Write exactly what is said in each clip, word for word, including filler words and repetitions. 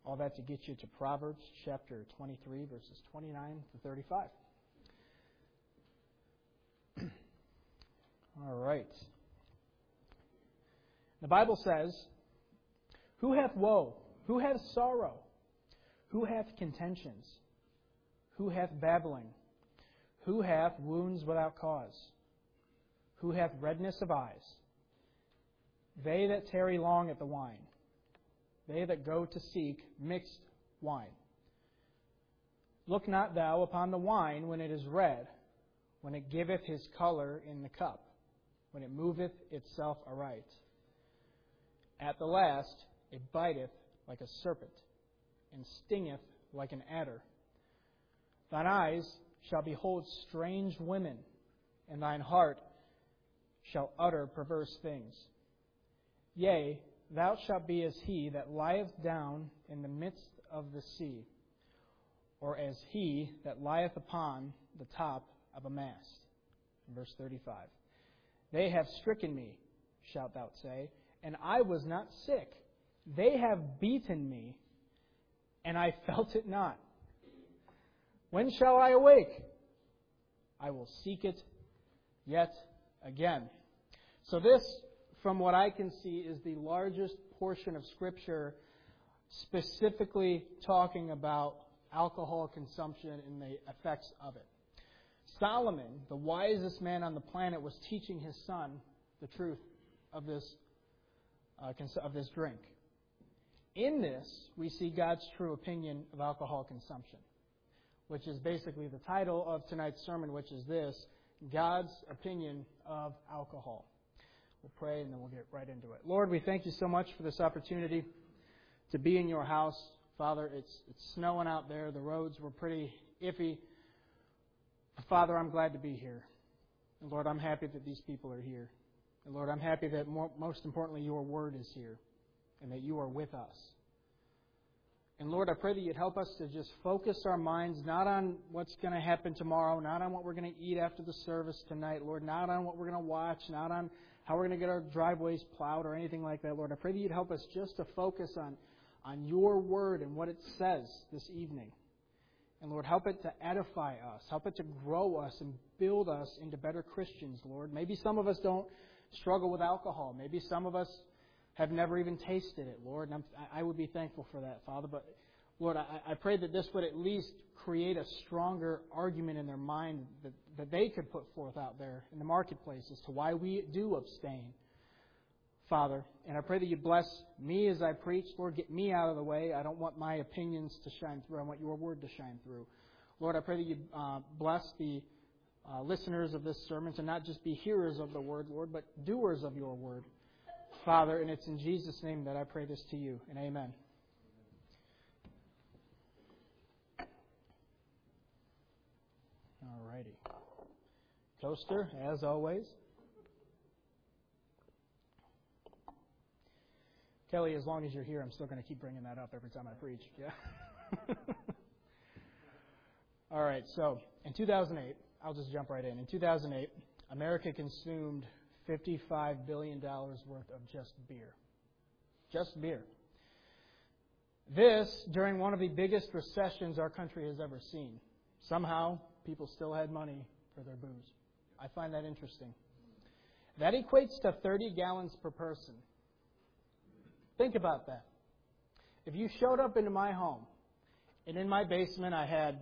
All that to get you to Proverbs chapter twenty-three, verses twenty-nine to thirty-five. All right. The Bible says, "Who hath woe? Who hath sorrow? Who hath contentions? Who hath babbling? Who hath wounds without cause? Who hath redness of eyes? They that tarry long at the wine, they that go to seek mixed wine. Look not thou upon the wine when it is red, when it giveth his color in the cup, when it moveth itself aright. At the last it biteth like a serpent, and stingeth like an adder. Thine eyes shall behold strange women, and thine heart shall utter perverse things. Yea, thou shalt be as he that lieth down in the midst of the sea, or as he that lieth upon the top of a mast." Verse thirty-five. "They have stricken me," shalt thou say, "and I was not sick. They have beaten me, and I felt it not. When shall I awake? I will seek it yet again." So this, from what I can see, is the largest portion of Scripture specifically talking about alcohol consumption and the effects of it. Solomon, the wisest man on the planet, was teaching his son the truth of this, uh, of this drink. In this, we see God's true opinion of alcohol consumption, which is basically the title of tonight's sermon, which is this: God's opinion of alcohol. We'll pray and then we'll get right into it. Lord, we thank you so much for this opportunity to be in your house. Father, it's it's snowing out there. The roads were pretty iffy. Father, I'm glad to be here. And Lord, I'm happy that these people are here. And Lord, I'm happy that more, most importantly, your word is here and that you are with us. And Lord, I pray that you'd help us to just focus our minds not on what's going to happen tomorrow, not on what we're going to eat after the service tonight, Lord, not on what we're going to watch, not on how we're going to get our driveways plowed or anything like that, Lord. I pray that you'd help us just to focus on, on your word and what it says this evening. And Lord, help it to edify us. Help it to grow us and build us into better Christians, Lord. Maybe some of us don't struggle with alcohol. Maybe some of us have never even tasted it, Lord. And I'm, I would be thankful for that, Father. But Lord, I, I pray that this would at least create a stronger argument in their mind that, that they could put forth out there in the marketplace as to why we do abstain, Father. And I pray that you bless me as I preach. Lord, get me out of the way. I don't want my opinions to shine through. I want your word to shine through. Lord, I pray that you uh, bless the uh, listeners of this sermon to not just be hearers of the word, Lord, but doers of your word, Father. And it's in Jesus' name that I pray this to you. And amen. All righty. Toaster, as always. Kelly, as long as you're here, I'm still going to keep bringing that up every time I preach. Yeah. All right. So, in two thousand eight, I'll just jump right in. In two thousand eight, America consumed fifty-five billion dollars worth of just beer. Just beer. This during one of the biggest recessions our country has ever seen. Somehow, people still had money for their booze. I find that interesting. That equates to thirty gallons per person. Think about that. If you showed up into my home, and in my basement I had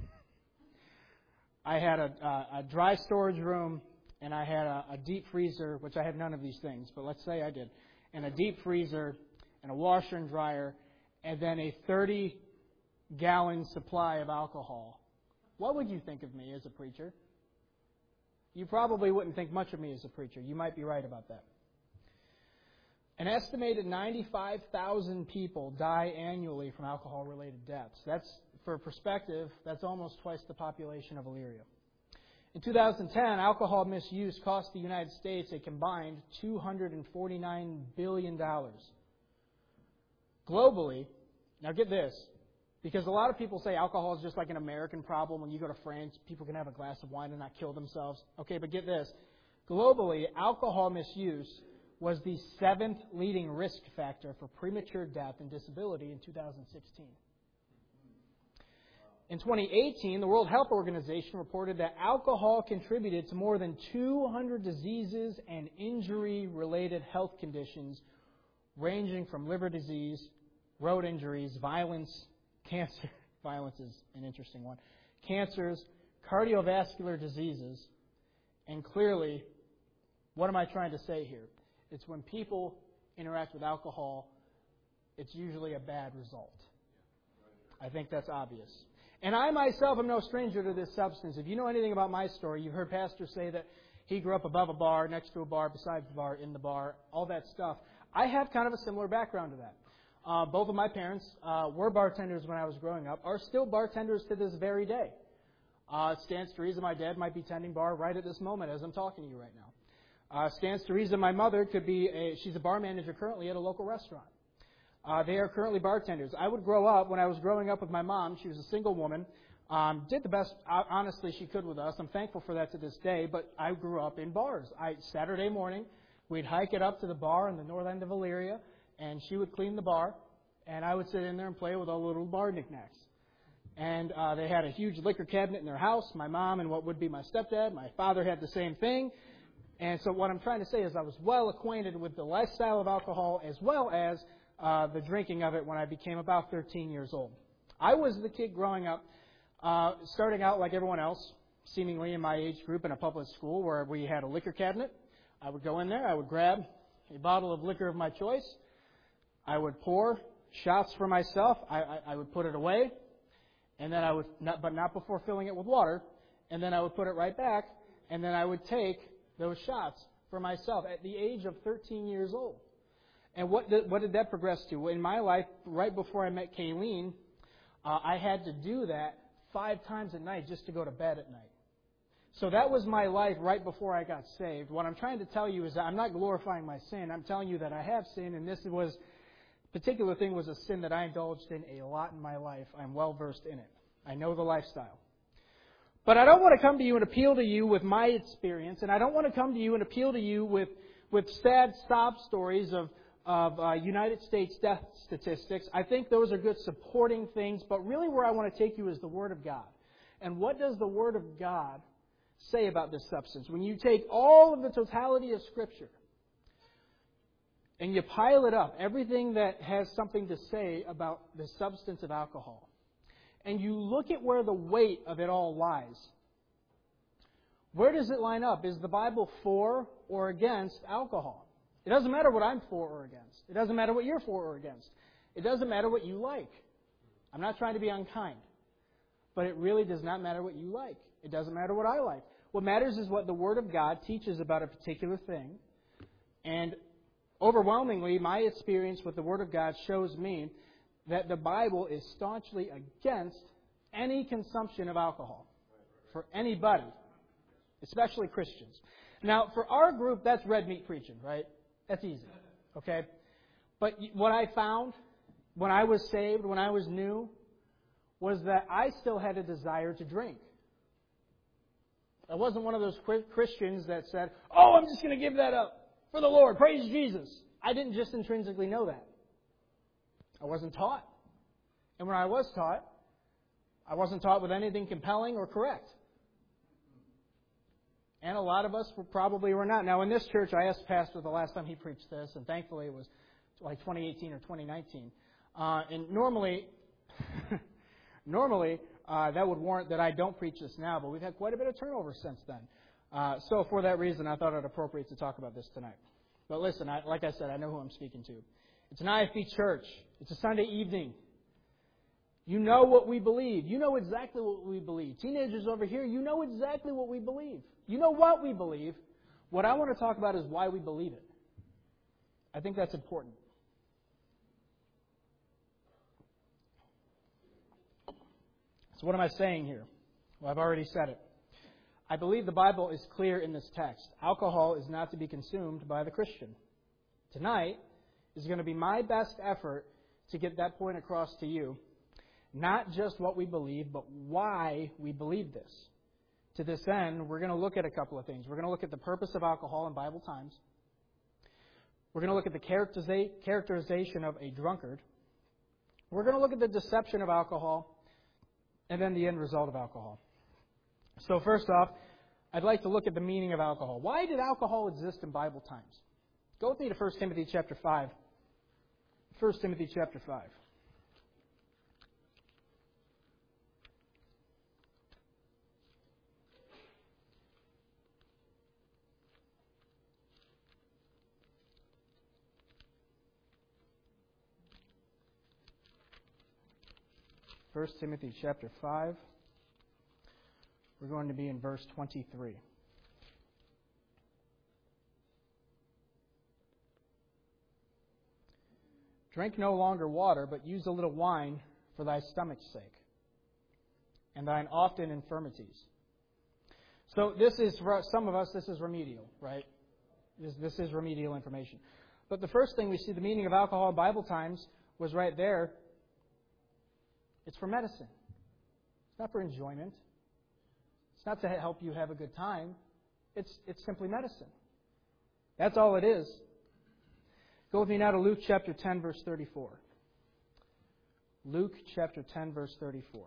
I had a, a, a dry storage room, and I had a, a deep freezer, which I have none of these things, but let's say I did, and a deep freezer, and a washer and dryer, and then a thirty gallon supply of alcohol. What would you think of me as a preacher? You probably wouldn't think much of me as a preacher. You might be right about that. An estimated ninety-five thousand people die annually from alcohol-related deaths. That's, for perspective, that's almost twice the population of Elyria. In two thousand ten, alcohol misuse cost the United States a combined two hundred forty-nine billion dollars. Globally, now get this, because a lot of people say alcohol is just like an American problem. When you go to France, people can have a glass of wine and not kill themselves. Okay, but get this. Globally, alcohol misuse was the seventh leading risk factor for premature death and disability in two thousand sixteen. In twenty eighteen, the World Health Organization reported that alcohol contributed to more than two hundred diseases and injury-related health conditions ranging from liver disease, road injuries, violence, cancer. Violence is an interesting one. Cancers, cardiovascular diseases, and clearly, what am I trying to say here? It's when people interact with alcohol, it's usually a bad result. I think that's obvious. And I myself am no stranger to this substance. If you know anything about my story, you've heard Pastor say that he grew up above a bar, next to a bar, besides the bar, in the bar, all that stuff. I have kind of a similar background to that. Uh, both of my parents uh, were bartenders when I was growing up, are still bartenders to this very day. Uh, it stands to reason my dad might be tending bar right at this moment as I'm talking to you right now. Uh, stands to reason my mother could be, a, she's a bar manager currently at a local restaurant. Uh, they are currently bartenders. I would grow up, when I was growing up with my mom, she was a single woman, um, did the best, uh, honestly, she could with us. I'm thankful for that to this day, but I grew up in bars. I Saturday morning, we'd hike it up to the bar in the north end of Elyria, and she would clean the bar, and I would sit in there and play with all the little bar knickknacks. And uh, they had a huge liquor cabinet in their house. My mom and what would be my stepdad, my father had the same thing. And so what I'm trying to say is I was well acquainted with the lifestyle of alcohol as well as uh, the drinking of it when I became about thirteen years old. I was the kid growing up, uh, starting out like everyone else, seemingly in my age group in a public school where we had a liquor cabinet. I would go in there, I would grab a bottle of liquor of my choice. I would pour shots for myself. I, I, I would put it away, and then I would, not, but not before filling it with water, and then I would put it right back, and then I would take those shots for myself at the age of thirteen years old. And what did, what did that progress to? In my life, right before I met Kayleen, uh, I had to do that five times at night just to go to bed at night. So that was my life right before I got saved. What I'm trying to tell you is that I'm not glorifying my sin. I'm telling you that I have sinned, and this was particular thing was a sin that I indulged in a lot in my life. I'm well versed in it. I know the lifestyle. But I don't want to come to you and appeal to you with my experience, and I don't want to come to you and appeal to you with, with sad sob stories of, of uh, United States death statistics. I think those are good supporting things, but really where I want to take you is the Word of God. And what does the Word of God say about this substance? When you take all of the totality of Scripture, and you pile it up, everything that has something to say about the substance of alcohol, and you look at where the weight of it all lies, where does it line up? Is the Bible for or against alcohol? It doesn't matter what I'm for or against. It doesn't matter what you're for or against. It doesn't matter what you like. I'm not trying to be unkind, but it really does not matter what you like. It doesn't matter what I like. What matters is what the Word of God teaches about a particular thing, and overwhelmingly, my experience with the Word of God shows me that the Bible is staunchly against any consumption of alcohol for anybody, especially Christians. Now, for our group, that's red meat preaching, right? That's easy, okay? But what I found when I was saved, when I was new, was that I still had a desire to drink. I wasn't one of those Christians that said, oh, I'm just going to give that up for the Lord. Praise Jesus. I didn't just intrinsically know that. I wasn't taught. And when I was taught, I wasn't taught with anything compelling or correct. And a lot of us were probably were not. Now, in this church, I asked Pastor the last time he preached this, and thankfully it was like twenty eighteen or twenty nineteen. Uh, and normally, normally uh, that would warrant that I don't preach this now, but we've had quite a bit of turnover since then. Uh, so for that reason, I thought it appropriate to talk about this tonight. But listen, I, like I said, I know who I'm speaking to. It's an I F B church. It's a Sunday evening. You know what we believe. You know exactly what we believe. Teenagers over here, you know exactly what we believe. You know what we believe. What I want to talk about is why we believe it. I think that's important. So what am I saying here? Well, I've already said it. I believe the Bible is clear in this text. Alcohol is not to be consumed by the Christian. Tonight is going to be my best effort to get that point across to you. Not just what we believe, but why we believe this. To this end, we're going to look at a couple of things. We're going to look at the purpose of alcohol in Bible times, We're going to look at the characterization of a drunkard. We're going to look at the deception of alcohol, and then the end result of alcohol. So first off, I'd like to look at the meaning of alcohol. Why did alcohol exist in Bible times? Go with me to First Timothy chapter five. First Timothy chapter five. First Timothy chapter five. We're going to be in verse twenty-three. Drink no longer water, but use a little wine for thy stomach's sake, and thine often infirmities. So this is, for some of us, this is remedial, right? This, this is remedial information. But the first thing we see, the meaning of alcohol in Bible times, was right there. It's for medicine. It's not for enjoyment. It's not to help you have a good time. It's, it's simply medicine. That's all it is. Go with me now to Luke chapter ten, verse thirty-four. Luke chapter ten, verse thirty-four.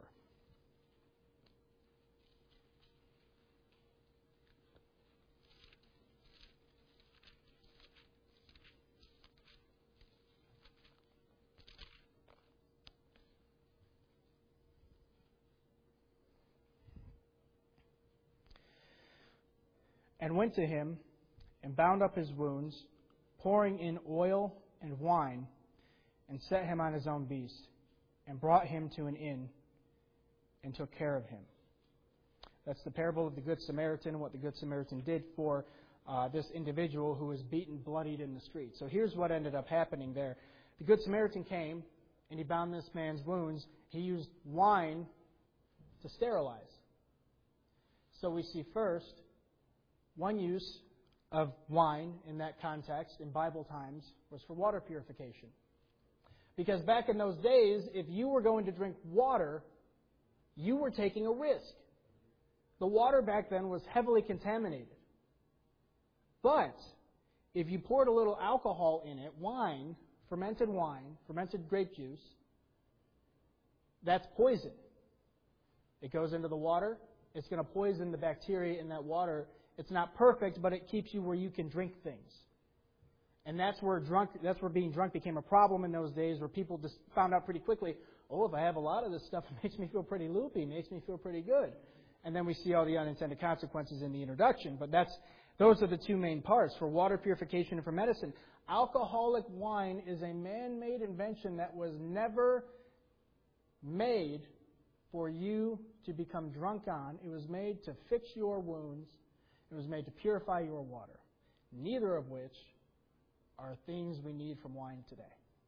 And went to him, and bound up his wounds, pouring in oil and wine, and set him on his own beast, and brought him to an inn, and took care of him. That's the parable of the Good Samaritan, and what the Good Samaritan did for uh, this individual who was beaten, bloodied in the street. So here's what ended up happening there. The Good Samaritan came, and he bound this man's wounds. He used wine to sterilize. So we see first, one use of wine in that context in Bible times was for water purification. Because back in those days, if you were going to drink water, you were taking a risk. The water back then was heavily contaminated. But if you poured a little alcohol in it, wine, fermented wine, fermented grape juice, that's poison. It goes into the water. It's going to poison the bacteria in that water. It's not perfect, but it keeps you where you can drink things. And that's where drunk, that's where being drunk became a problem in those days, where people just found out pretty quickly, oh, if I have a lot of this stuff, it makes me feel pretty loopy, makes me feel pretty good. And then we see all the unintended consequences in the introduction. But that's those are the two main parts, for water purification and for medicine. Alcoholic wine is a man-made invention that was never made for you to become drunk on. It was made to fix your wounds. It was made to purify your water, neither of which are things we need from wine today.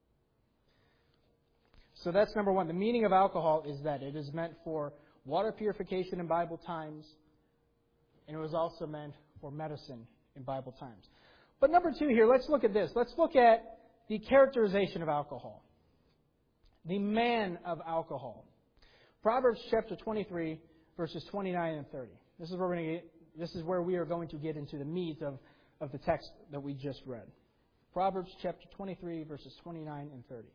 So that's number one. The meaning of alcohol is that it is meant for water purification in Bible times, and it was also meant for medicine in Bible times. But number two here, let's look at this. Let's look at the characterization of alcohol. The man of alcohol. Proverbs chapter twenty-three, verses twenty-nine and thirty. This is where we're going to get This is where we are going to get into the meat of, of the text that we just read. Proverbs chapter twenty-three, verses twenty-nine and thirty.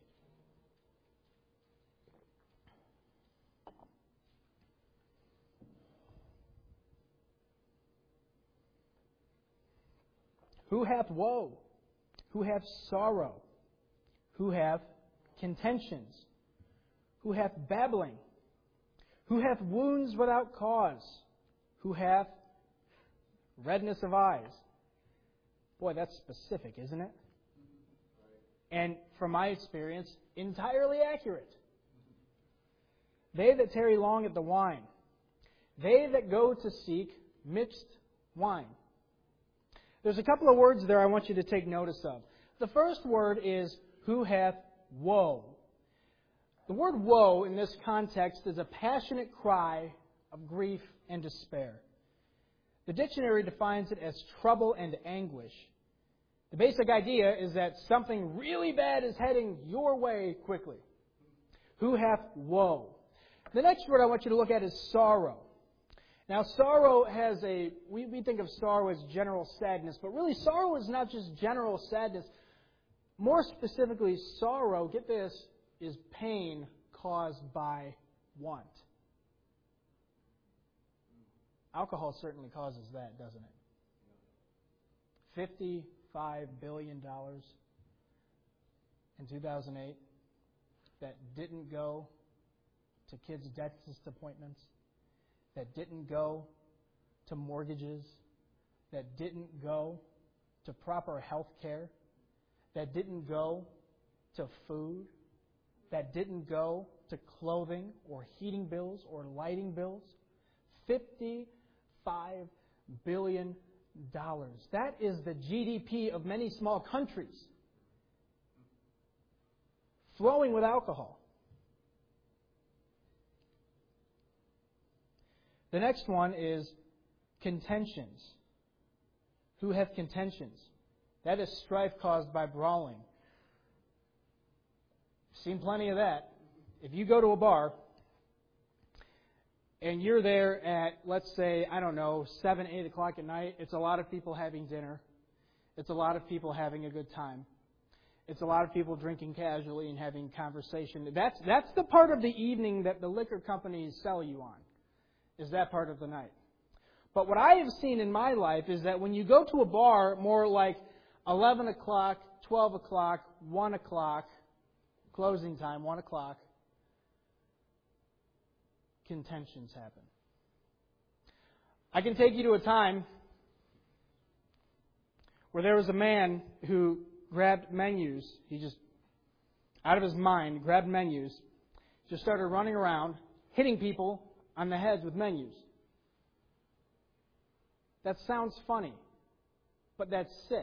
Who hath woe? Who hath sorrow? Who hath contentions? Who hath babbling? Who hath wounds without cause? Who hath redness of eyes? Boy, that's specific, isn't it? And from my experience, entirely accurate. They that tarry long at the wine, they that go to seek mixed wine. There's a couple of words there I want you to take notice of. The first word is, who hath woe. The word woe in this context is a passionate cry of grief and despair. The dictionary defines it as trouble and anguish. The basic idea is that something really bad is heading your way quickly. Who hath woe. The next word I want you to look at is sorrow. Now, sorrow has a, we, we think of sorrow as general sadness, but really sorrow is not just general sadness. more specifically, sorrow, get this, is pain caused by want. Alcohol certainly causes that, doesn't it? fifty-five billion dollars in two thousand eight that didn't go to kids' dentist appointments, that didn't go to mortgages, that didn't go to proper health care, that didn't go to food, that didn't go to clothing or heating bills or lighting bills. fifty-five billion dollars. That is the G D P of many small countries flowing with alcohol. The next one is contentions. Who have contentions? That is strife caused by brawling. Seen plenty of that. If you go to a bar and you're there at, let's say, I don't know, seven, eight o'clock at night, it's a lot of people having dinner. It's a lot of people having a good time. It's a lot of people drinking casually and having conversation. That's, that's the part of the evening that the liquor companies sell you on, is that part of the night. But what I have seen in my life is that when you go to a bar more like eleven o'clock, twelve o'clock, one o'clock, closing time, one o'clock, contentions happen. I can take you to a time where there was a man who grabbed menus. He just, out of his mind, grabbed menus, just started running around, hitting people on the heads with menus. That sounds funny, but that's sick.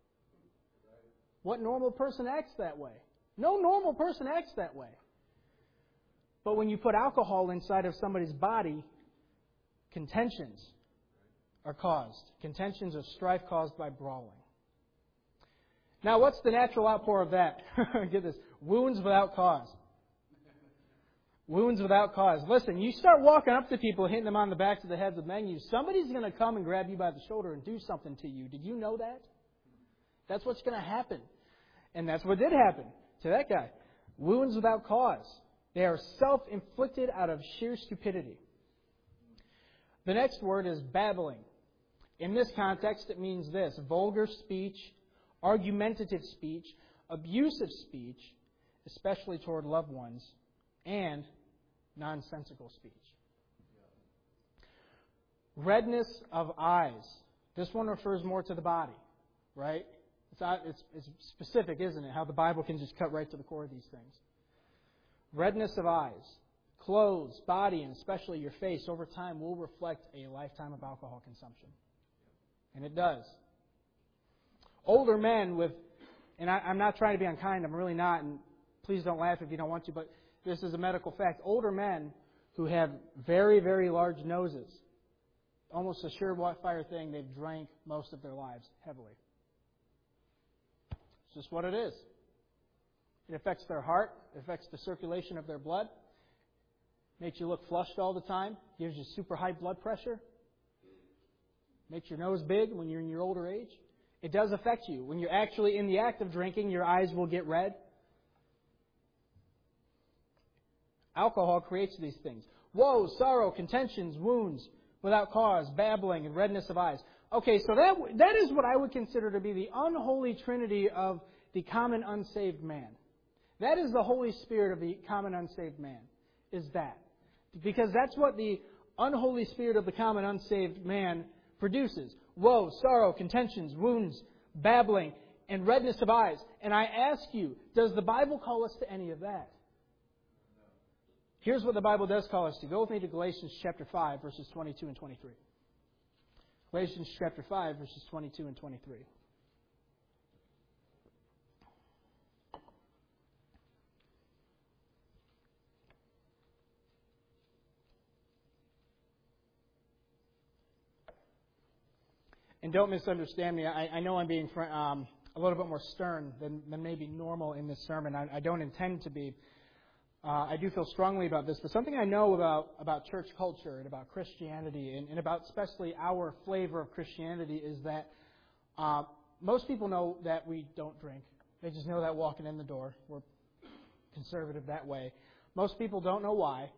What normal person acts that way? No normal person acts that way. But when you put alcohol inside of somebody's body, contentions are caused. Contentions are strife caused by brawling. Now, what's the natural outpour of that? Get this. Wounds without cause. Wounds without cause. Listen, you start walking up to people, hitting them on the backs of the heads with menus, somebody's going to come and grab you by the shoulder and do something to you. Did you know that? That's what's going to happen. And that's what did happen to that guy. Wounds without cause. They are self-inflicted out of sheer stupidity. The next word is babbling. In this context, it means this: vulgar speech, argumentative speech, abusive speech, especially toward loved ones, and nonsensical speech. Redness of eyes. This one refers more to the body, right? It's, it's, it's specific, isn't it? How the Bible can just cut right to the core of these things. Redness of eyes. Clothes, body, and especially your face over time will reflect a lifetime of alcohol consumption. And it does. Older men with, and I, I'm not trying to be unkind, I'm really not, and please don't laugh if you don't want to, but this is a medical fact. Older men who have very, very large noses, almost a surefire thing, they've drank most of their lives heavily. It's just what it is. It affects their heart. It affects the circulation of their blood. Makes you look flushed all the time. Gives you super high blood pressure. Makes your nose big when you're in your older age. It does affect you. When you're actually in the act of drinking, your eyes will get red. Alcohol creates these things. Woe, sorrow, contentions, wounds, without cause, babbling, and redness of eyes. Okay, so that that is what I would consider to be the unholy trinity of the common unsaved man. That is the Holy Spirit of the common unsaved man, is that. Because that's what the unholy spirit of the common unsaved man produces. Woe, sorrow, contentions, wounds, babbling, and redness of eyes. And I ask you, does the Bible call us to any of that? Here's what the Bible does call us to. Go with me to Galatians chapter five, verses twenty-two and twenty-three. Galatians chapter five, verses twenty-two and twenty-three. And don't misunderstand me. I, I know I'm being um, a little bit more stern than, than maybe normal in this sermon. I, I don't intend to be. Uh, I do feel strongly about this. But something I know about, about church culture and about Christianity and, and about especially our flavor of Christianity is that uh, most people know that we don't drink They just know that walking in the door. We're conservative that way. Most people don't know why.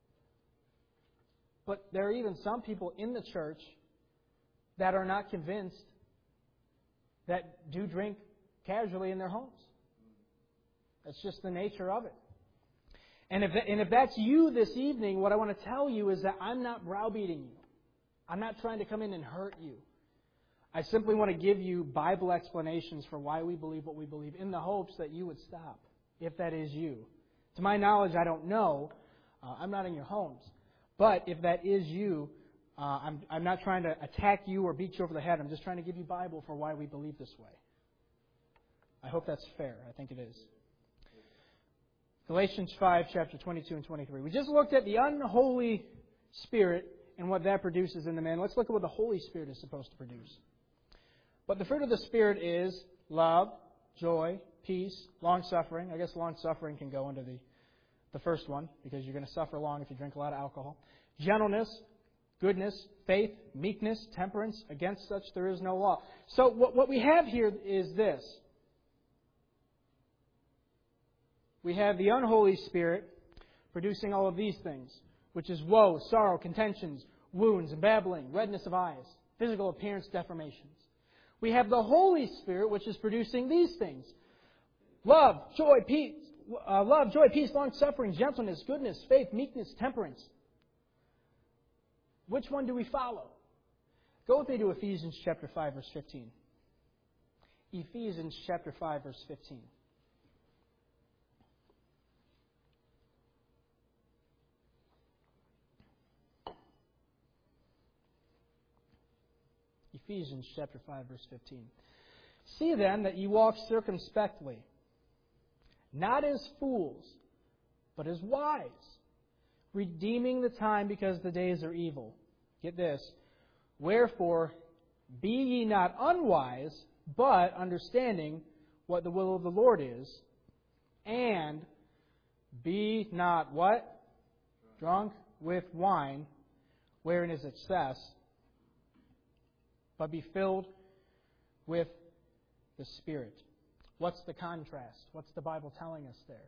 But there are even some people in the church that are not convinced that do drink casually in their homes. That's just the nature of it. And if, and if that's you this evening, what I want to tell you is that I'm not browbeating you. I'm not trying to come in and hurt you. I simply want to give you Bible explanations for why we believe what we believe in the hopes that you would stop, if that is you. To my knowledge, I don't know. Uh, I'm not in your homes. But if that is you, uh, I'm, I'm not trying to attack you or beat you over the head. I'm just trying to give you Bible for why we believe this way. I hope that's fair. I think it is. Galatians five, chapter twenty-two and twenty-three. We just looked at the unholy spirit and what that produces in the man. Let's look at what the Holy Spirit is supposed to produce. But the fruit of the Spirit is love, joy, peace, long-suffering. I guess long-suffering can go into the, the first one because you're going to suffer long if you drink a lot of alcohol. Gentleness, goodness, faith, meekness, temperance. Against such there is no law. So what, what we have here is this. We have the unholy spirit producing all of these things, which is woe, sorrow, contentions, wounds, and babbling, redness of eyes, physical appearance deformations. We have the Holy Spirit, which is producing these things: love, joy, peace, uh, love, joy, peace, long-suffering, gentleness, goodness, faith, meekness, temperance. Which one do we follow? Go with me to Ephesians chapter five, verse fifteen. Ephesians chapter five, verse fifteen. Ephesians chapter five, verse fifteen. See then that ye walk circumspectly, not as fools, but as wise, redeeming the time because the days are evil. Get this. Wherefore, be ye not unwise, but understanding what the will of the Lord is, and be not what? Drunk with wine, wherein is excess, but be filled with the Spirit. What's the contrast? What's the Bible telling us there?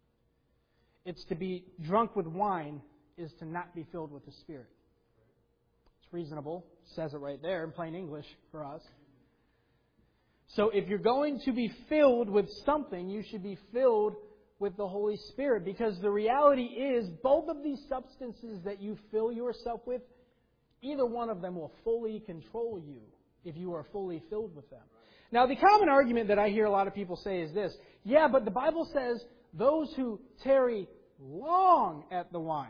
It's to be drunk with wine is to not be filled with the Spirit. It's reasonable. It says it right there in plain English for us. So if you're going to be filled with something, you should be filled with the Holy Spirit, because the reality is both of these substances that you fill yourself with, either one of them will fully control you if you are fully filled with them. Now, the common argument that I hear a lot of people say is this: yeah, but the Bible says those who tarry long at the wine,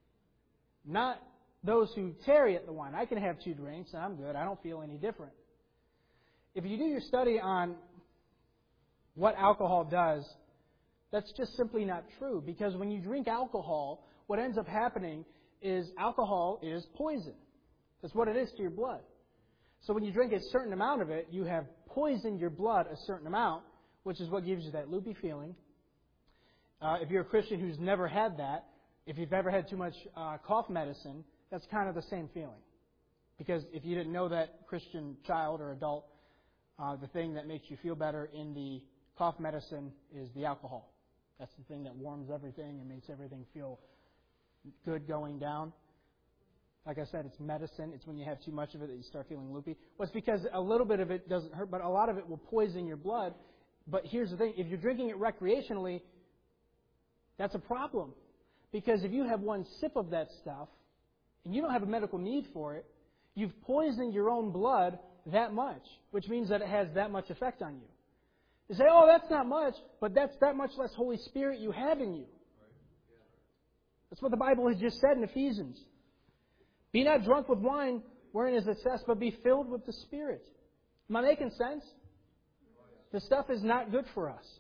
not those who tarry at the wine. I can have two drinks and I'm good. I don't feel any different. If you do your study on what alcohol does, that's just simply not true. Because when you drink alcohol, what ends up happening is alcohol is poison. That's what it is to your blood. So when you drink a certain amount of it, you have poisoned your blood a certain amount, which is what gives you that loopy feeling. Uh, if you're a Christian who's never had that, if you've ever had too much uh, cough medicine, that's kind of the same feeling. Because if you didn't know that, Christian child or adult, uh, the thing that makes you feel better in the cough medicine is the alcohol. That's the thing that warms everything and makes everything feel good going down. Like I said, it's medicine. It's when you have too much of it that you start feeling loopy. Well, it's because a little bit of it doesn't hurt, but a lot of it will poison your blood. But here's the thing. If you're drinking it recreationally, that's a problem. Because if you have one sip of that stuff, and you don't have a medical need for it, you've poisoned your own blood that much, which means that it has that much effect on you. You say, oh, that's not much, but that's that much less Holy Spirit you have in you. That's what the Bible has just said in Ephesians. Be not drunk with wine, wherein is excess, but be filled with the Spirit. Am I making sense? This stuff is not good for us.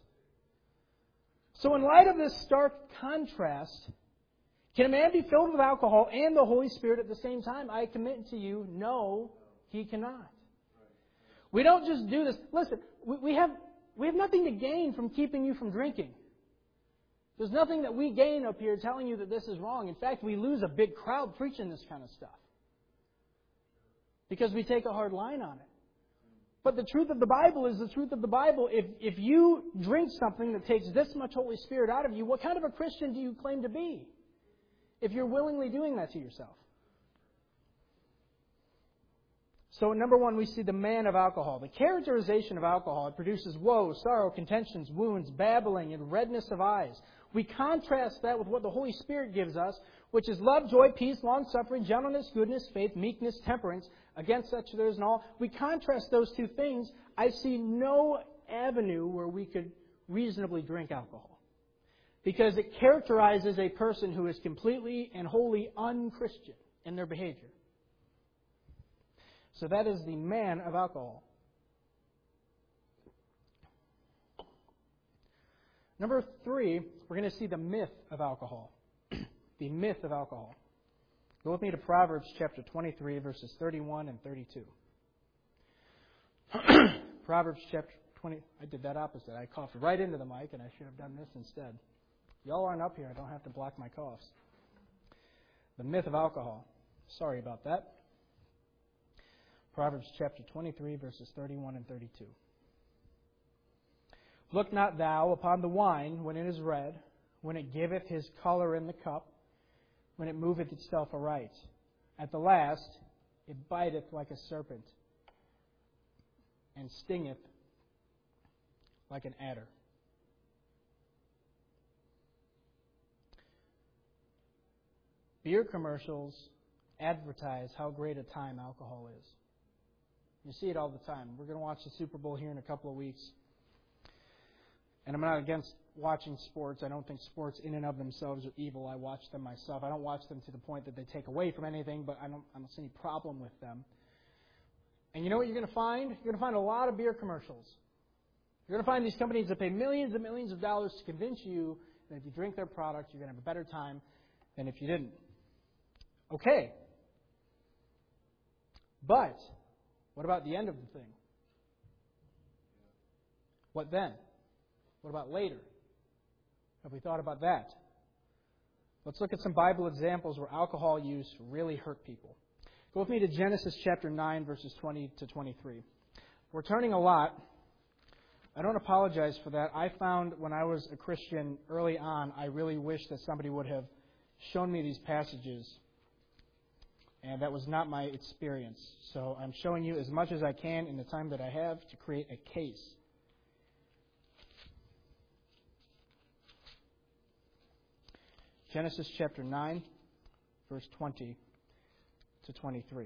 So in light of this stark contrast, can a man be filled with alcohol and the Holy Spirit at the same time? I commit to you, no, he cannot. We don't just do this. Listen, we, we have we have nothing to gain from keeping you from drinking. There's nothing that we gain up here telling you that this is wrong. In fact, we lose a big crowd preaching this kind of stuff because we take a hard line on it. But the truth of the Bible is the truth of the Bible. If, if you drink something that takes this much Holy Spirit out of you, what kind of a Christian do you claim to be if you're willingly doing that to yourself? So, number one, we see the man of alcohol. The characterization of alcohol, it produces woe, sorrow, contentions, wounds, babbling, and redness of eyes. We contrast that with what the Holy Spirit gives us, which is love, joy, peace, long-suffering, gentleness, goodness, faith, meekness, temperance. Against such there is no. We contrast those two things. I see no avenue where we could reasonably drink alcohol, because it characterizes a person who is completely and wholly un-Christian in their behavior. So that is the man of alcohol. Number three, we're going to see the myth of alcohol. The myth of alcohol. Go with me to Proverbs chapter twenty-three, verses thirty-one and thirty-two. Proverbs chapter twenty. I did that opposite. I coughed right into the mic, and I should have done this instead. Y'all aren't up here. I don't have to block my coughs. The myth of alcohol. Sorry about that. Proverbs chapter twenty-three, verses thirty-one and thirty-two. Look not thou upon the wine when it is red, when it giveth his colour in the cup, when it moveth itself aright. At the last it biteth like a serpent, and stingeth like an adder. Beer commercials advertise how great a time alcohol is. You see it all the time. We're going to watch the Super Bowl here in a couple of weeks. And I'm not against watching sports. I don't think sports in and of themselves are evil. I watch them myself. I don't watch them to the point that they take away from anything, but I don't, I don't see any problem with them. And you know what you're going to find? You're going to find a lot of beer commercials. You're going to find these companies that pay millions and millions of dollars to convince you that if you drink their product, you're going to have a better time than if you didn't. Okay. But what about the end of the thing? What then? What about later? Have we thought about that? Let's look at some Bible examples where alcohol use really hurt people. Go with me to Genesis chapter nine, verses twenty to twenty-three. We're turning a lot. I don't apologize for that. I found when I was a Christian early on, I really wish that somebody would have shown me these passages. And that was not my experience. So I'm showing you as much as I can in the time that I have to create a case. Genesis chapter nine, verse twenty to twenty-three.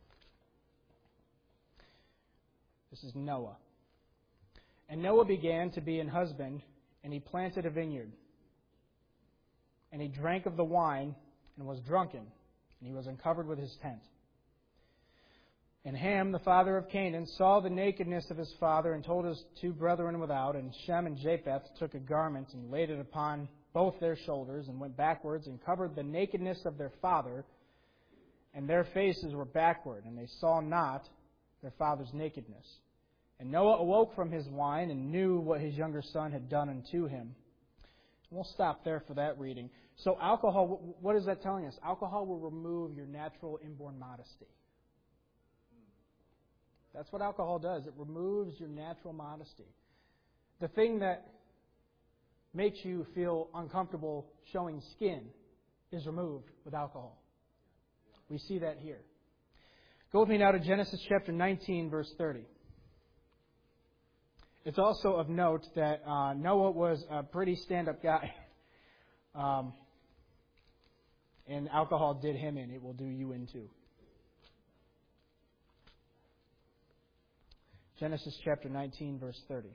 This is Noah. And Noah began to be an husband, and he planted a vineyard. And he drank of the wine, and was drunken, and he was uncovered with his tent. And Ham, the father of Canaan, saw the nakedness of his father, and told his two brethren without. And Shem and Japheth took a garment, and laid it upon both their shoulders, and went backwards, and covered the nakedness of their father, and their faces were backward, and they saw not their father's nakedness. And Noah awoke from his wine, and knew what his younger son had done unto him. And we'll stop there for that reading. So alcohol, what is that telling us? Alcohol will remove your natural inborn modesty. That's what alcohol does. It removes your natural modesty. The thing that makes you feel uncomfortable showing skin is removed with alcohol. We see that here. Go with me now to Genesis chapter nineteen, verse thirty. It's also of note that uh, Noah was a pretty stand-up guy. Um, and alcohol did him in. It will do you in too. Genesis chapter nineteen, verse thirty.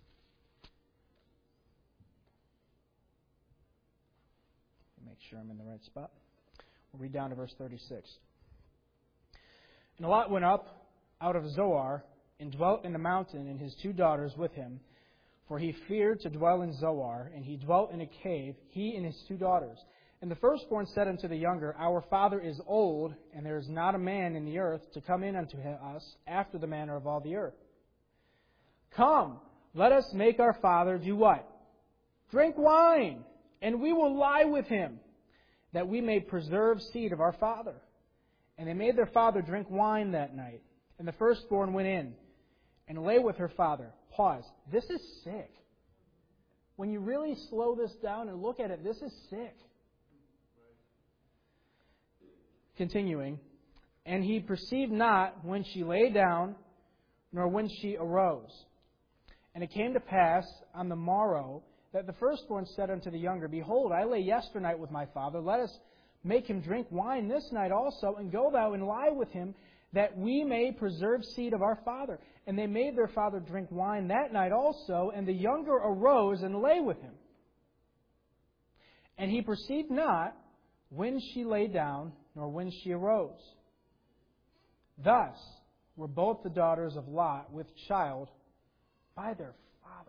Make sure I'm in the right spot. We'll read down to verse thirty-six. And Lot went up out of Zoar, and dwelt in the mountain, and his two daughters with him. For he feared to dwell in Zoar, and he dwelt in a cave, he and his two daughters. And the firstborn said unto the younger, Our father is old, and there is not a man in the earth to come in unto us after the manner of all the earth. Come, let us make our father do what? Drink wine, and we will lie with him, that we may preserve seed of our father. And they made their father drink wine that night. And the firstborn went in, and lay with her father. Pause. This is sick. When you really slow this down and look at it, this is sick. Continuing, and he perceived not when she lay down, nor when she arose. And it came to pass on the morrow that the firstborn said unto the younger, Behold, I lay yesternight with my father. Let us make him drink wine this night also, and go thou and lie with him, that we may preserve seed of our father. And they made their father drink wine that night also, and the younger arose and lay with him. And he perceived not when she lay down, nor when she arose. Thus were both the daughters of Lot with child by their father.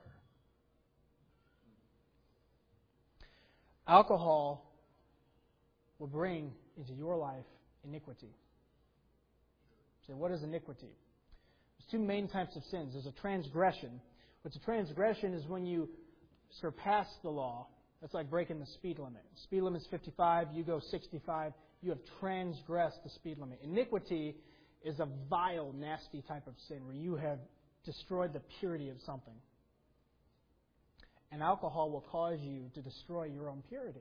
Alcohol will bring into your life iniquity. So what is iniquity? There's two main types of sins. There's a transgression. What's a transgression is when you surpass the law. That's like breaking the speed limit. Speed limit is fifty-five, you go sixty-five. You have transgressed the speed limit. Iniquity is a vile, nasty type of sin where you have destroyed the purity of something. And alcohol will cause you to destroy your own purity.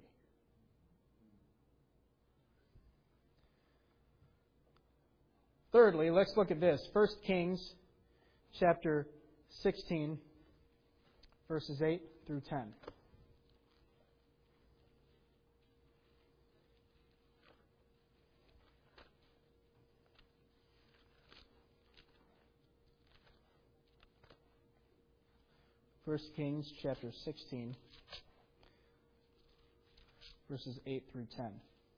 Thirdly, let's look at this. First Kings chapter sixteen, verses eight through ten. First Kings chapter sixteen, verses eight through ten.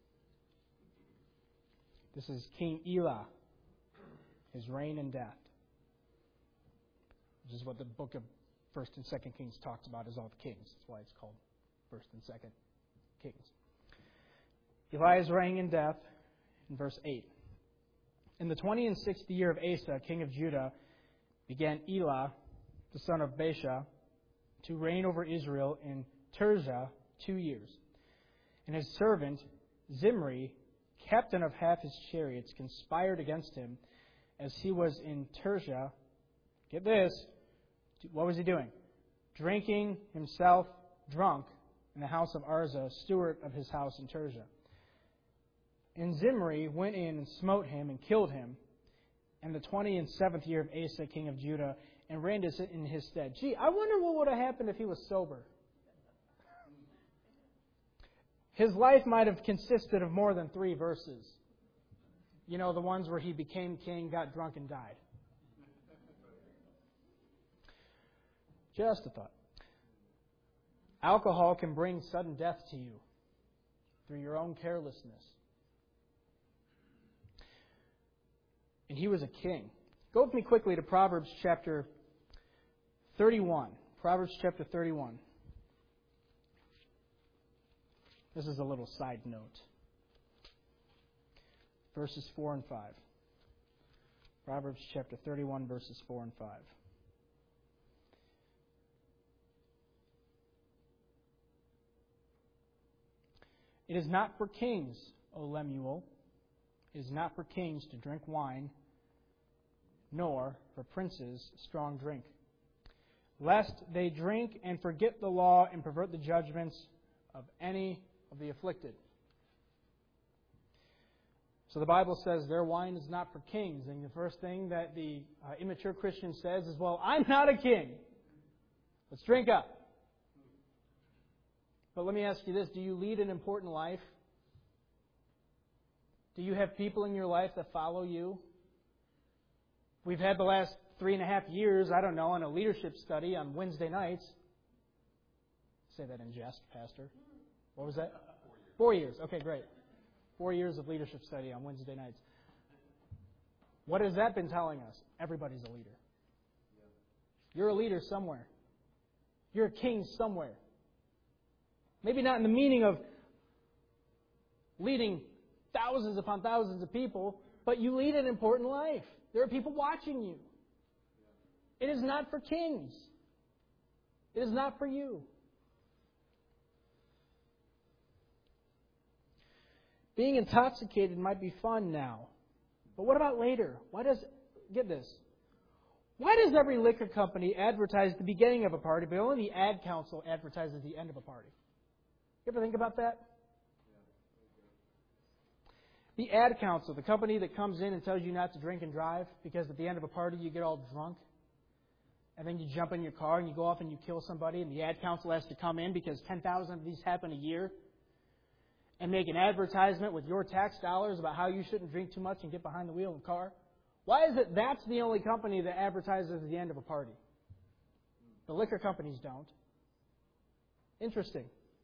This is King Elah, his reign and death, which is what the book of First and Second Kings talks about, is all the kings. That's why it's called First and Second Kings. Eliah's reign and death, in verse eight. In the twenty and sixth year of Asa, king of Judah, began Elah, the son of Baasha, to reign over Israel in Tirzah two years. And his servant Zimri, captain of half his chariots, conspired against him as he was in Tirzah. Get this. What was he doing? Drinking himself drunk in the house of Arza, steward of his house in Tirzah. And Zimri went in and smote him and killed him in the twenty and seventh year of Asa, king of Judah, and reigned in his stead. Gee, I wonder what would have happened if he was sober. His life might have consisted of more than three verses. You know, the ones where he became king, got drunk, and died. Just a thought. Alcohol can bring sudden death to you through your own carelessness. And he was a king. Go with me quickly to Proverbs chapter thirty-one. Proverbs chapter thirty-one. This is a little side note. Verses four and five. Proverbs chapter thirty-one, verses four and five. It is not for kings, O Lemuel, it is not for kings to drink wine, nor for princes strong drink, lest they drink and forget the law and pervert the judgments of any of the afflicted. So the Bible says their wine is not for kings. And the first thing that the uh, immature Christian says is, well, I'm not a king. Let's drink up. But let me ask you this. Do you lead an important life? Do you have people in your life that follow you? We've had the last three and a half years, I don't know, on a leadership study on Wednesday nights. Say that in jest, Pastor. What was that? Four years. Four years. Okay, great. Four years of leadership study on Wednesday nights. What has that been telling us? Everybody's a leader. You're a leader somewhere. You're a king somewhere. Maybe not in the meaning of leading thousands upon thousands of people, but you lead an important life. There are people watching you. It is not for kings. It is not for you. Being intoxicated might be fun now. But what about later? Why does, get this, Why does every liquor company advertise the beginning of a party, but only the ad council advertises the end of a party? You ever think about that? The ad council, the company that comes in and tells you not to drink and drive because at the end of a party you get all drunk, and then you jump in your car and you go off and you kill somebody, and the ad council has to come in because ten thousand of these happen a year and make an advertisement with your tax dollars about how you shouldn't drink too much and get behind the wheel of a car? Why is it that's the only company that advertises the end of a party? The liquor companies don't. Interesting.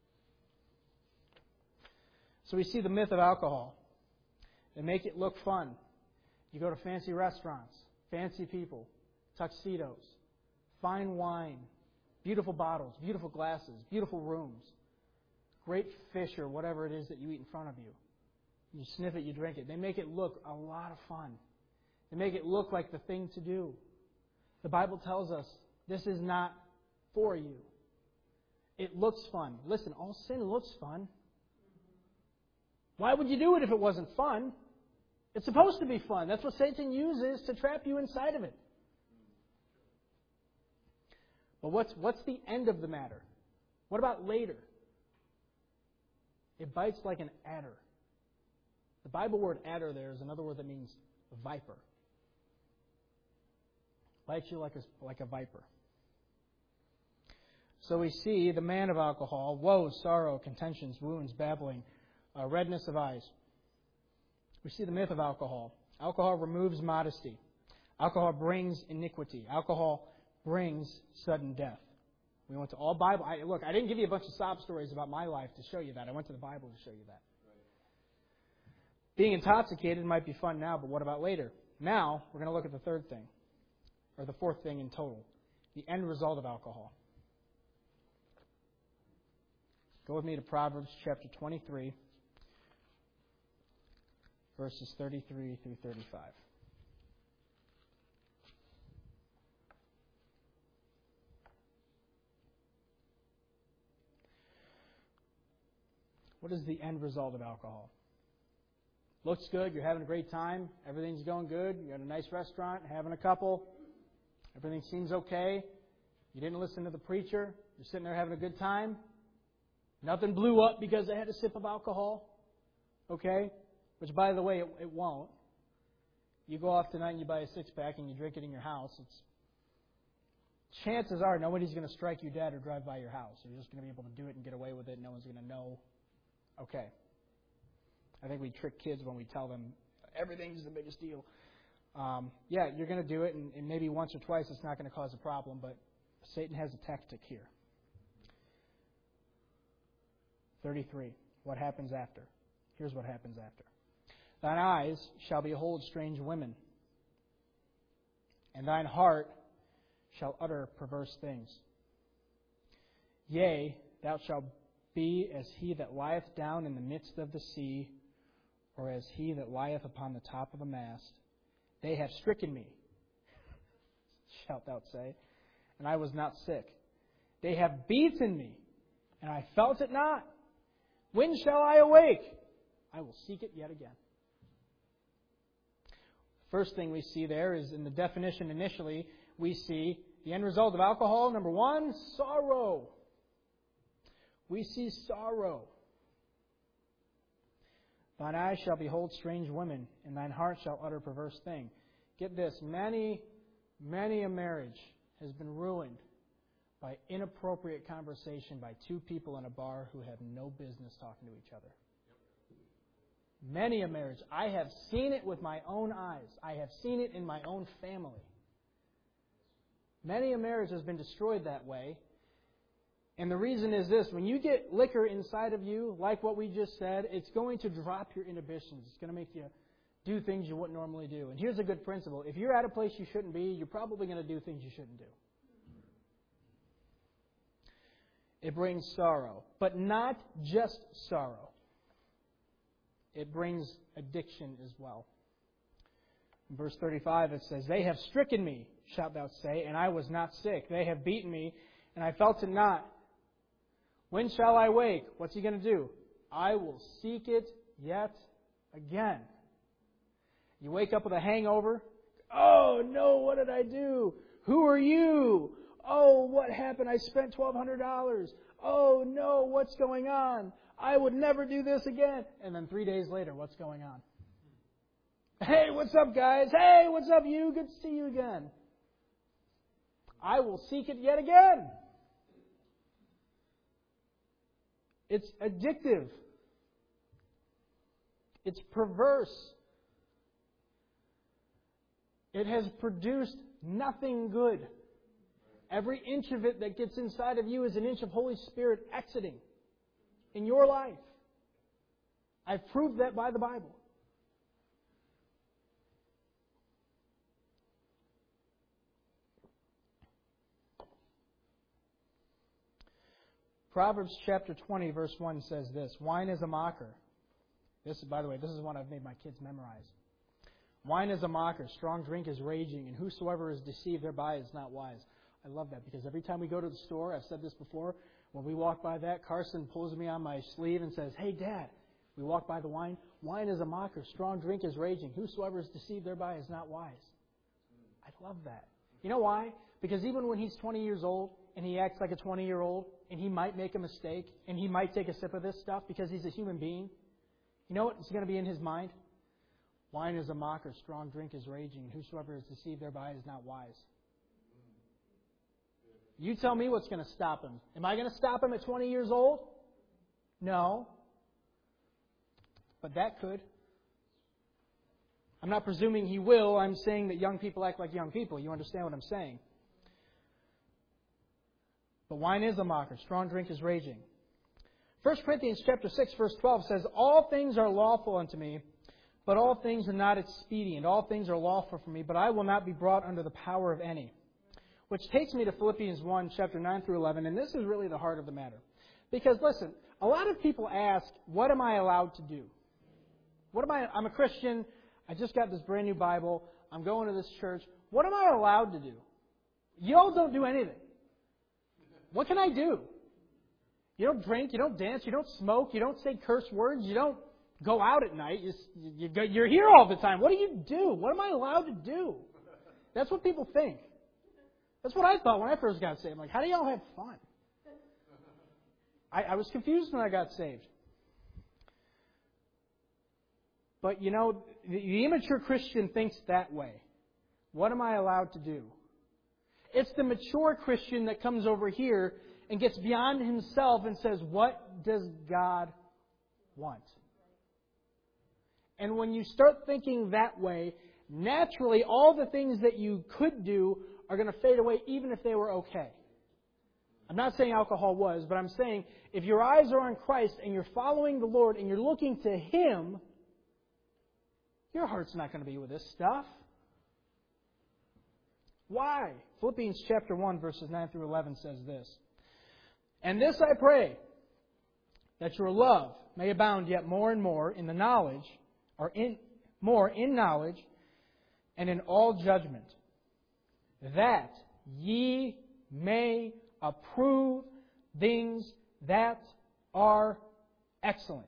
So we see the myth of alcohol. They make it look fun. You go to fancy restaurants, fancy people, tuxedos, fine wine, beautiful bottles, beautiful glasses, beautiful rooms, great fish or whatever it is that you eat in front of you. You sniff it, you drink it. They make it look a lot of fun. They make it look like the thing to do. The Bible tells us this is not for you. It looks fun. Listen, all sin looks fun. Why would you do it if it wasn't fun? It's supposed to be fun. That's what Satan uses to trap you inside of it. But what's, what's the end of the matter? What about later? It bites like an adder. The Bible word adder there is another word that means viper. Bites you like a, like a viper. So we see the man of alcohol, woe, sorrow, contentions, wounds, babbling, uh, redness of eyes. We see the myth of alcohol. Alcohol removes modesty. Alcohol brings iniquity. Alcohol brings sudden death. We went to all Bible. I, look, I didn't give you a bunch of sob stories about my life to show you that. I went to the Bible to show you that. Right. Being intoxicated might be fun now, but what about later? Now, we're going to look at the third thing, or the fourth thing in total, the end result of alcohol. Go with me to Proverbs chapter twenty-three. Verses thirty-three through thirty-five. What is the end result of alcohol? Looks good, you're having a great time, everything's going good, you're at a nice restaurant, having a couple, everything seems okay, you didn't listen to the preacher, you're sitting there having a good time, nothing blew up because they had a sip of alcohol, okay? Which, by the way, it, it won't. You go off tonight and you buy a six-pack and you drink it in your house. It's chances are nobody's going to strike you dead or drive by your house. You're just going to be able to do it and get away with it. No one's going to know. Okay. I think we trick kids when we tell them everything's the biggest deal. Um, yeah, you're going to do it, and, and maybe once or twice it's not going to cause a problem, but Satan has a tactic here. thirty-three. What happens after? Here's what happens after. Thine eyes shall behold strange women, and thine heart shall utter perverse things. Yea, thou shalt be as he that lieth down in the midst of the sea, or as he that lieth upon the top of a mast. They have stricken me, shalt thou say, and I was not sick. They have beaten me, and I felt it not. When shall I awake? I will seek it yet again. First thing we see there is in the definition initially, we see the end result of alcohol. Number one, sorrow. We see sorrow. Thine eyes shall behold strange women, and thine heart shall utter perverse thing. Get this, many, many a marriage has been ruined by inappropriate conversation by two people in a bar who have no business talking to each other. Many a marriage. I have seen it with my own eyes. I have seen it in my own family. Many a marriage has been destroyed that way. And the reason is this. When you get liquor inside of you, like what we just said, it's going to drop your inhibitions. It's going to make you do things you wouldn't normally do. And here's a good principle. If you're at a place you shouldn't be, you're probably going to do things you shouldn't do. It brings sorrow. But not just sorrow. It brings addiction as well. In verse thirty-five it says, They have stricken me, shalt thou say, and I was not sick. They have beaten me, and I felt it not. When shall I wake? What's he going to do? I will seek it yet again. You wake up with a hangover. Oh, no, what did I do? Who are you? Oh, what happened? I spent twelve hundred dollars. Oh, no, what's going on? I would never do this again. And then three days later, what's going on? Hey, what's up, guys? Hey, what's up, you? Good to see you again. I will seek it yet again. It's addictive. It's perverse. It has produced nothing good. Every inch of it that gets inside of you is an inch of Holy Spirit exiting in your life. I've proved that by the Bible. Proverbs chapter twenty, verse one says this: wine is a mocker. This, by the way, this is one I've made my kids memorize. Wine is a mocker, strong drink is raging, and whosoever is deceived thereby is not wise. I love that because every time we go to the store, I've said this before, when we walk by that, Carson pulls me on my sleeve and says, "Hey, Dad," we walk by the wine. Wine is a mocker, strong drink is raging. Whosoever is deceived thereby is not wise. I love that. You know why? Because even when he's twenty years old and he acts like a twenty-year-old and he might make a mistake and he might take a sip of this stuff because he's a human being, you know what's going to be in his mind? Wine is a mocker, strong drink is raging. Whosoever is deceived thereby is not wise. You tell me what's going to stop him. Am I going to stop him at twenty years old? No. But that could. I'm not presuming he will. I'm saying that young people act like young people. You understand what I'm saying? But wine is a mocker. Strong drink is raging. First Corinthians chapter six, verse twelve says, "All things are lawful unto me, but all things are not expedient. All things are lawful for me, but I will not be brought under the power of any." Which takes me to Philippians one, chapter nine through eleven, and this is really the heart of the matter. Because, listen, a lot of people ask, what am I allowed to do? What am I? I'm a Christian. I just got this brand new Bible. I'm going to this church. What am I allowed to do? You all don't do anything. What can I do? You don't drink. You don't dance. You don't smoke. You don't say curse words. You don't go out at night. You, you, you're here all the time. What do you do? What am I allowed to do? That's what people think. That's what I thought when I first got saved. I'm like, how do y'all have fun? I, I was confused when I got saved. But, you know, the, the immature Christian thinks that way. What am I allowed to do? It's the mature Christian that comes over here and gets beyond himself and says, what does God want? And when you start thinking that way, naturally all the things that you could do are going to fade away even if they were okay. I'm not saying alcohol was, but I'm saying if your eyes are on Christ and you're following the Lord and you're looking to Him, your heart's not going to be with this stuff. Why? Philippians chapter one, verses nine through eleven says this: "And this I pray, that your love may abound yet more and more in the knowledge, or in more in knowledge, and in all judgment, that ye may approve things that are excellent,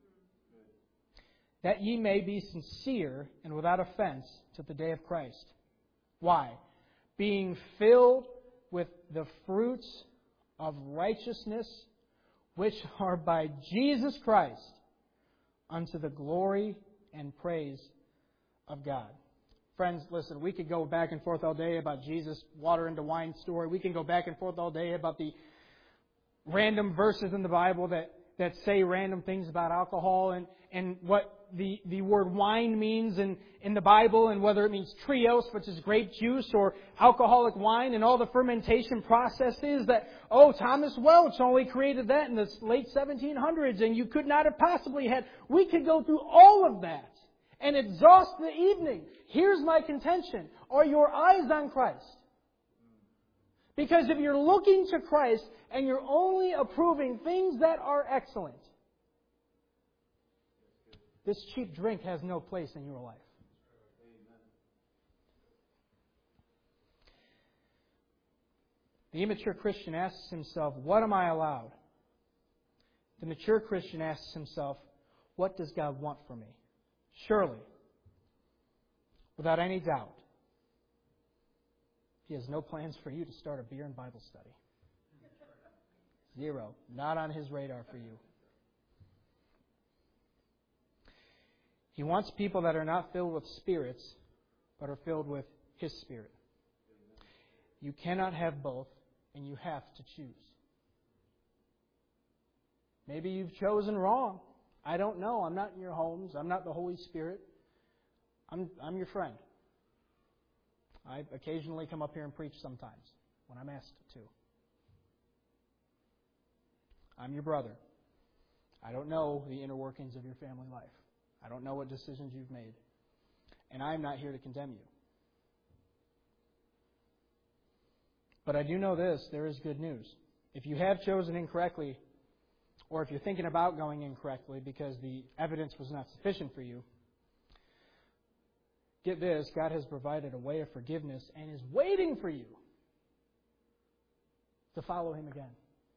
that ye may be sincere and without offense to the day of Christ." Why? "Being filled with the fruits of righteousness, which are by Jesus Christ, unto the glory and praise of God." Friends, listen, we could go back and forth all day about Jesus' water into wine story. We can go back and forth all day about the random verses in the Bible that, that say random things about alcohol and, and what the, the word wine means in, in the Bible, and whether it means trios, which is grape juice, or alcoholic wine, and all the fermentation processes that, oh, Thomas Welch only created that in the late seventeen hundreds, and you could not have possibly had. We could go through all of that and exhaust the evening. Here's my contention. Are your eyes on Christ? Because if you're looking to Christ and you're only approving things that are excellent, this cheap drink has no place in your life. The immature Christian asks himself, what am I allowed? The mature Christian asks himself, what does God want from me? Surely, without any doubt, He has no plans for you to start a beer and Bible study. Zero. Not on His radar for you. He wants people that are not filled with spirits, but are filled with His Spirit. You cannot have both, and you have to choose. Maybe you've chosen wrong. I don't know. I'm not in your homes. I'm not the Holy Spirit. I'm, I'm your friend. I occasionally come up here and preach sometimes when I'm asked to. I'm your brother. I don't know the inner workings of your family life. I don't know what decisions you've made. And I'm not here to condemn you. But I do know this, there is good news. If you have chosen incorrectly, or if you're thinking about going incorrectly because the evidence was not sufficient for you, get this, God has provided a way of forgiveness and is waiting for you to follow Him again.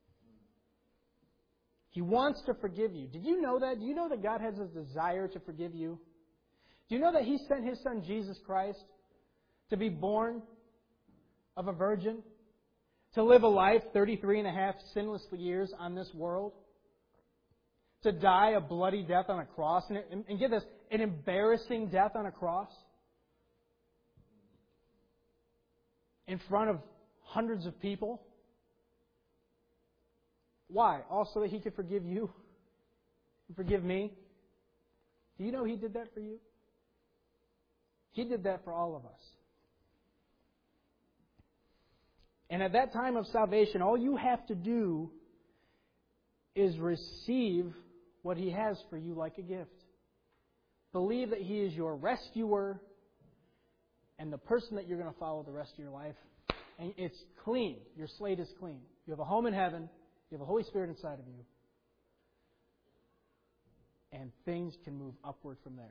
He wants to forgive you. Did you know that? Do you know that God has a desire to forgive you? Do you know that He sent His Son Jesus Christ to be born of a virgin, to live a life thirty-three and a half sinless years on this world, to die a bloody death on a cross, and, and get this, an embarrassing death on a cross in front of hundreds of people? Why? Also that He could forgive you and forgive me. Do you know He did that for you? He did that for all of us. And at that time of salvation, all you have to do is receive what He has for you like a gift. Believe that He is your rescuer and the person that you're going to follow the rest of your life. And it's clean. Your slate is clean. You have a home in heaven. You have the Holy Spirit inside of you. And things can move upward from there.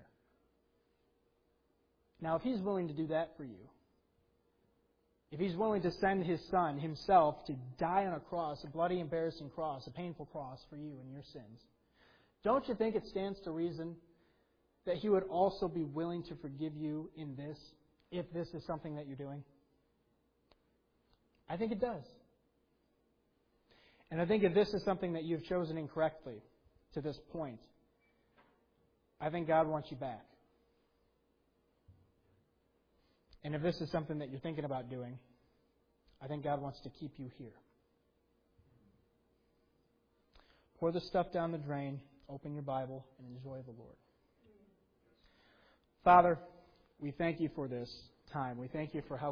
Now, if He's willing to do that for you, if He's willing to send His Son Himself to die on a cross, a bloody, embarrassing cross, a painful cross for you and your sins, don't you think it stands to reason that He would also be willing to forgive you in this, if this is something that you're doing? I think it does. And I think if this is something that you've chosen incorrectly to this point, I think God wants you back. And if this is something that you're thinking about doing, I think God wants to keep you here. Pour the stuff down the drain, open your Bible, and enjoy the Lord. Father, we thank You for this time. We thank You for how